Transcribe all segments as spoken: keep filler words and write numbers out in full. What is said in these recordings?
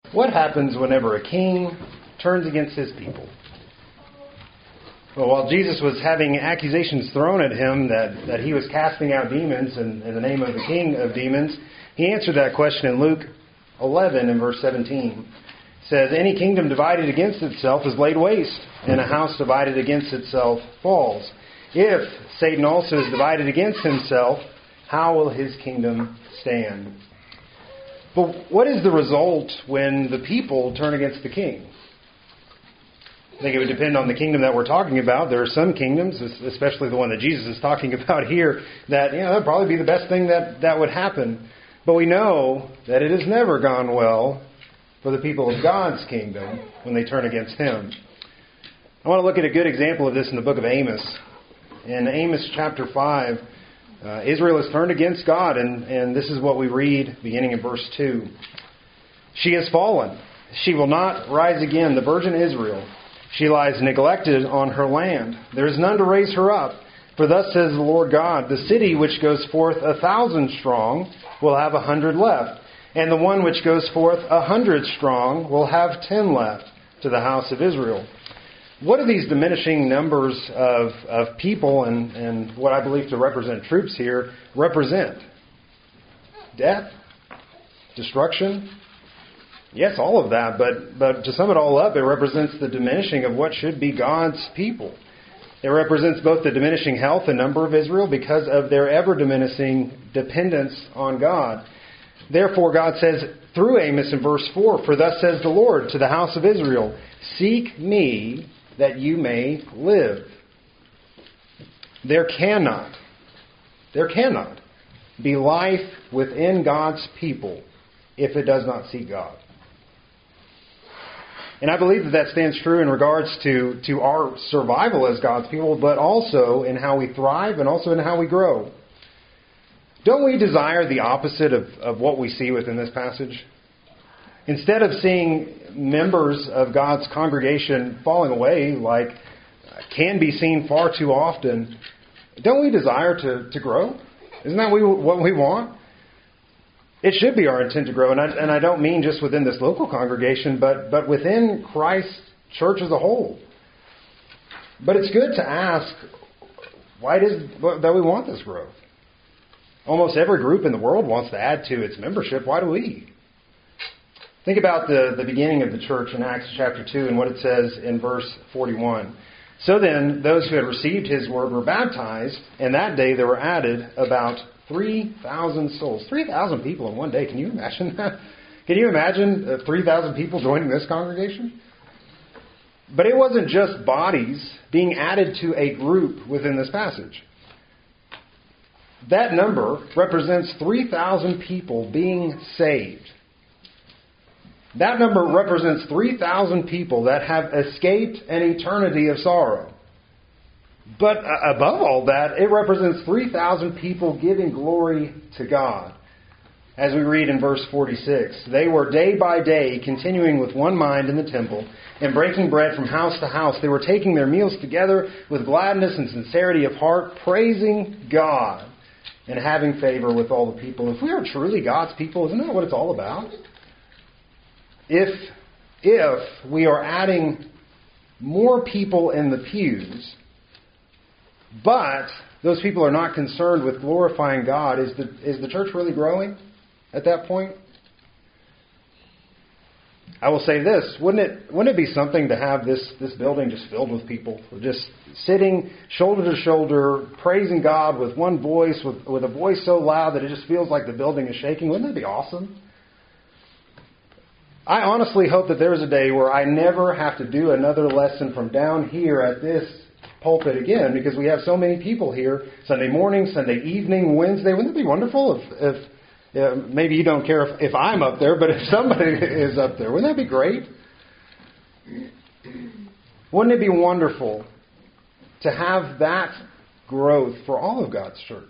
What happens whenever a king turns against his people? Well, while Jesus was having accusations thrown at him that, that he was casting out demons in, in the name of the King of demons, he answered that question in Luke eleven and verse seventeen. It says, "Any kingdom divided against itself is laid waste, and a house divided against itself falls. If Satan also is divided against himself, how will his kingdom stand?" But what is the result when the people turn against the king? I think it would depend on the kingdom that we're talking about. There are some kingdoms, especially the one that Jesus is talking about here, that, you know, that would probably be the best thing that, that would happen. But we know that it has never gone well for the people of God's kingdom when they turn against Him. I want to look at a good example of this in the book of Amos. In Amos chapter five, uh, Israel has turned against God, and, and this is what we read beginning in verse two. "She has fallen. She will not rise again, the virgin Israel. She lies neglected on her land. There is none to raise her up. For thus says the Lord God, the city which goes forth a thousand strong will have a hundred left, and the one which goes forth a hundred strong will have ten left to the house of Israel." What do these diminishing numbers of, of people and, and what I believe to represent troops here represent? Death? Destruction? Yes, all of that, but but to sum it all up, it represents the diminishing of what should be God's people. It represents both the diminishing health and number of Israel because of their ever-diminishing dependence on God. Therefore, God says through Amos in verse four, "For thus says the Lord to the house of Israel, seek me that you may live." There cannot, there cannot be life within God's people if it does not seek God. And I believe that that stands true in regards to, to our survival as God's people, but also in how we thrive and also in how we grow. Don't we desire the opposite of, of what we see within this passage? Instead of seeing members of God's congregation falling away like can be seen far too often, don't we desire to, to grow? Isn't that what we want? It should be our intent to grow, and I, and I don't mean just within this local congregation, but, but within Christ's church as a whole. But it's good to ask, why it is that we want this growth? Almost every group in the world wants to add to its membership. Why do we? Think about the, the beginning of the church in Acts chapter two and what it says in verse forty-one. "So then, those who had received His word were baptized, and that day there were added about three thousand souls." three thousand people in one day. Can you imagine that? Can you imagine uh, three thousand people joining this congregation? But it wasn't just bodies being added to a group within this passage. That number represents three thousand people being saved. That number represents three thousand people that have escaped an eternity of sorrow. But above all that, it represents three thousand people giving glory to God. As we read in verse forty-six, "They were day by day continuing with one mind in the temple and breaking bread from house to house. They were taking their meals together with gladness and sincerity of heart, praising God and having favor with all the people." If we are truly God's people, isn't that what it's all about? If, if we are adding more people in the pews, but those people are not concerned with glorifying God, is the is the church really growing at that point? I will say this, wouldn't it wouldn't it be something to have this, this building just filled with people, just sitting shoulder to shoulder, praising God with one voice, with, with a voice so loud that it just feels like the building is shaking? Wouldn't that be awesome? I honestly hope that there is a day where I never have to do another lesson from down here at this pulpit again, because we have so many people here, Sunday morning, Sunday evening, Wednesday. Wouldn't it be wonderful if, if uh, maybe you don't care if, if I'm up there, but if somebody is up there, wouldn't that be great? Wouldn't it be wonderful to have that growth for all of God's church?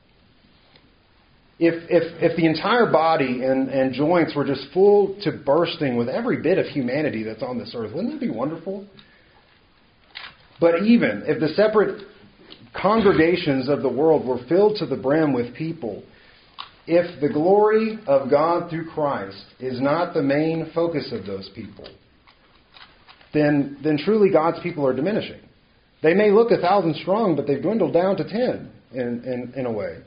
If if if the entire body and, and joints were just full to bursting with every bit of humanity that's on this earth, wouldn't that be wonderful? But even if the separate congregations of the world were filled to the brim with people, if the glory of God through Christ is not the main focus of those people, then, then truly God's people are diminishing. They may look a thousand strong, but they've dwindled down to ten in, in, in a way.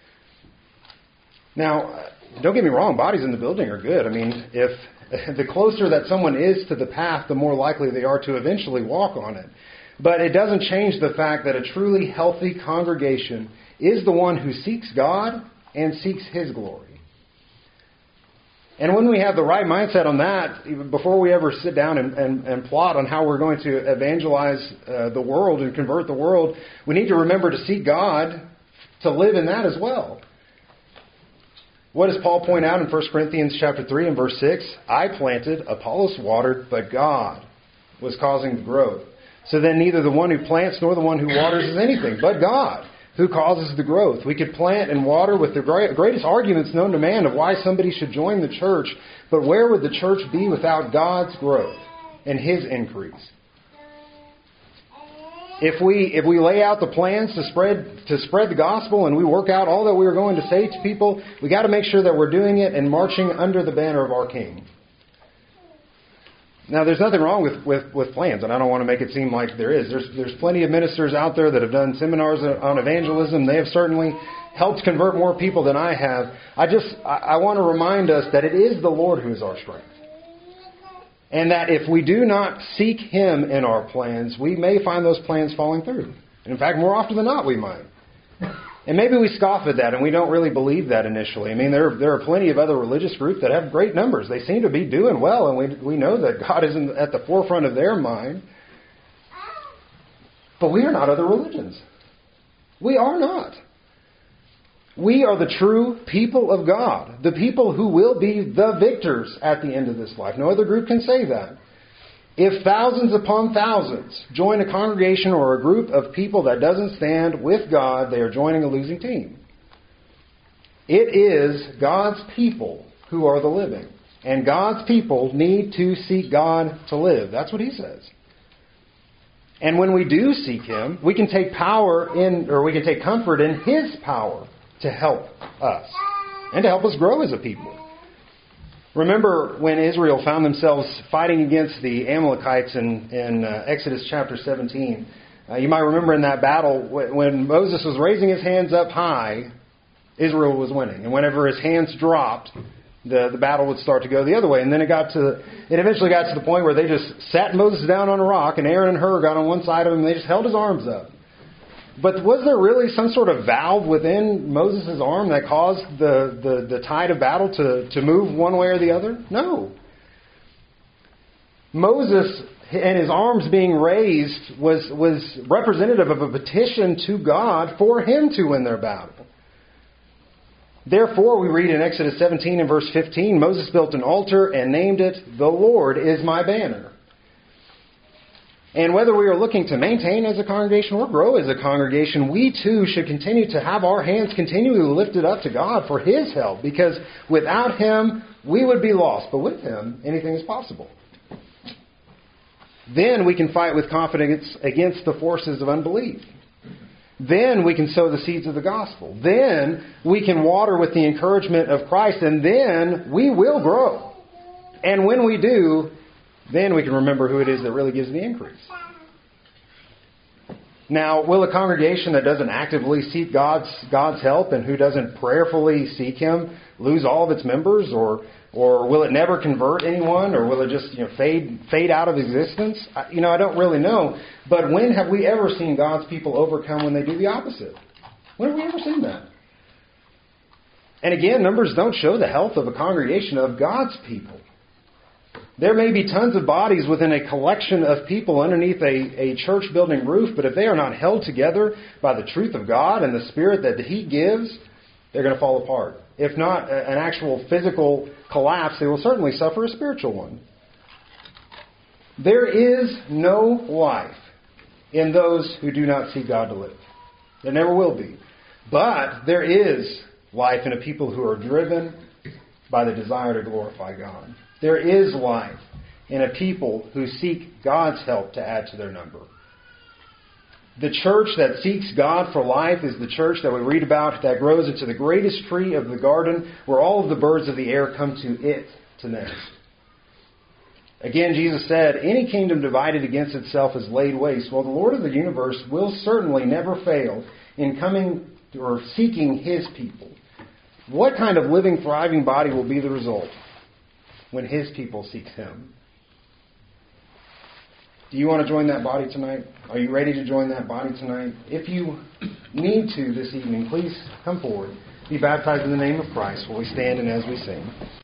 Now, don't get me wrong, bodies in the building are good. I mean, if the closer that someone is to the path, the more likely they are to eventually walk on it. But it doesn't change the fact that a truly healthy congregation is the one who seeks God and seeks His glory. And when we have the right mindset on that, even before we ever sit down and, and, and plot on how we're going to evangelize uh, the world and convert the world, we need to remember to seek God to live in that as well. What does Paul point out in First Corinthians chapter three and verse six? I planted, Apollos watered, but God was causing the growth. So then neither the one who plants nor the one who waters is anything, but God who causes the growth. We could plant and water with the greatest arguments known to man of why somebody should join the church, but where would the church be without God's growth and His increase? If we if we lay out the plans to spread to spread the gospel and we work out all that we are going to say to people, we got to make sure that we're doing it and marching under the banner of our King. Now, there's nothing wrong with, with, with plans, and I don't want to make it seem like there is. There's there's plenty of ministers out there that have done seminars on evangelism. They have certainly helped convert more people than I have. I just I, I want to remind us that it is the Lord who is our strength. And that if we do not seek Him in our plans, we may find those plans falling through. In fact, more often than not, we might. And maybe we scoff at that and we don't really believe that initially. I mean, there, there are plenty of other religious groups that have great numbers. They seem to be doing well, and we, we know that God isn't at the forefront of their mind. But we are not other religions. We are not. We are the true people of God, the people who will be the victors at the end of this life. No other group can say that. If thousands upon thousands join a congregation or a group of people that doesn't stand with God, they are joining a losing team. It is God's people who are the living. And God's people need to seek God to live. That's what He says. And when we do seek Him, we can take power in, or we can take comfort in His power to help us and to help us grow as a people. Remember when Israel found themselves fighting against the Amalekites in, in uh, Exodus chapter seventeen. Uh, you might remember in that battle when Moses was raising his hands up high, Israel was winning. And whenever his hands dropped, the, the battle would start to go the other way. And then it got to it eventually got to the point where they just sat Moses down on a rock, and Aaron and Hur got on one side of him, and they just held his arms up. But was there really some sort of valve within Moses' arm that caused the, the, the tide of battle to, to move one way or the other? No. Moses and his arms being raised was, was representative of a petition to God for Him to win their battle. Therefore, we read in Exodus seventeen and verse fifteen, Moses built an altar and named it, "The Lord is my banner." And whether we are looking to maintain as a congregation or grow as a congregation, we too should continue to have our hands continually lifted up to God for His help. Because without Him, we would be lost. But with Him, anything is possible. Then we can fight with confidence against the forces of unbelief. Then we can sow the seeds of the gospel. Then we can water with the encouragement of Christ. And then we will grow. And when we do, then we can remember who it is that really gives the increase. Now, will a congregation that doesn't actively seek God's God's help and who doesn't prayerfully seek Him lose all of its members, or or will it never convert anyone, or will it just you know fade fade out of existence? I, you know, I don't really know. But when have we ever seen God's people overcome when they do the opposite? When have we ever seen that? And again, numbers don't show the health of a congregation of God's people. There may be tons of bodies within a collection of people underneath a, a church building roof, but if they are not held together by the truth of God and the Spirit that He gives, they're going to fall apart. If not an actual physical collapse, they will certainly suffer a spiritual one. There is no life in those who do not seek God to live. There never will be. But there is life in a people who are driven by the desire to glorify God. There is life in a people who seek God's help to add to their number. The church that seeks God for life is the church that we read about that grows into the greatest tree of the garden where all of the birds of the air come to it to nest. Again, Jesus said, any kingdom divided against itself is laid waste. Well, the Lord of the universe will certainly never fail in coming or seeking His people. What kind of living, thriving body will be the result when His people seek Him? Do you want to join that body tonight? Are you ready to join that body tonight? If you need to this evening, please come forward. Be baptized in the name of Christ while we stand and as we sing.